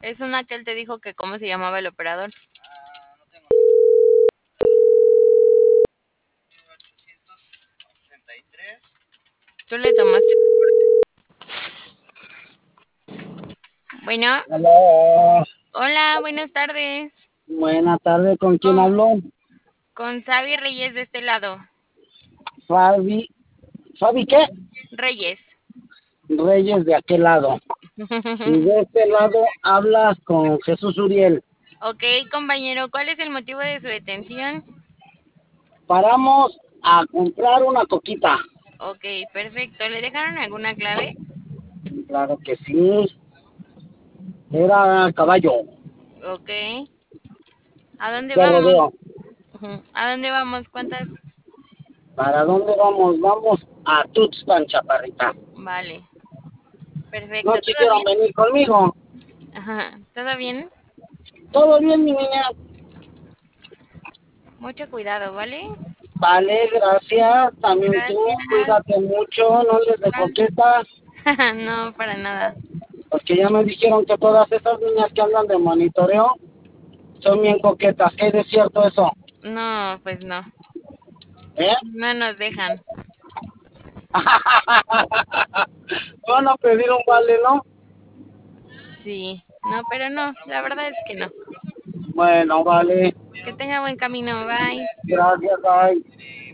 Es una que él te dijo que cómo se llamaba el operador. No tengo nombre. 1833. Tú le tomaste. Bueno, Hola, hola, buenas tardes. buena tarde, ¿con quién Con, hablo? con Xavi Reyes de este lado. Fabi, ¿Fabi qué? Reyes. Reyes de aquel lado. Y de este lado hablas con Jesús Uriel. Ok, compañero, ¿cuál es el motivo de su detención? Paramos a comprar una coquita. Ok, perfecto. ¿Le dejaron alguna clave? Claro que sí, era caballo Ok. ¿A dónde de vamos? rodeo. Ujú. ¿A dónde vamos? ¿Cuántas? ¿Para dónde vamos? Vamos a Tuxpan, chaparrita. Vale, No perfecto. ¿Todo quisieron bien? venir conmigo. Ajá, ¿todo bien? Todo bien, mi niña. Mucho cuidado, ¿vale? Vale, gracias. También tú, Gracias. cuídate mucho, no les de Igual. coqueta. No, para nada. Porque ya me dijeron que todas esas niñas que andan de monitoreo son bien coquetas. ¿Qué es cierto eso? No, pues no. ¿Eh? No nos dejan. Van a pedir un vale, ¿no? Sí, no, pero no, la verdad es que no. Bueno, vale. Que tenga buen camino, bye. Gracias, bye.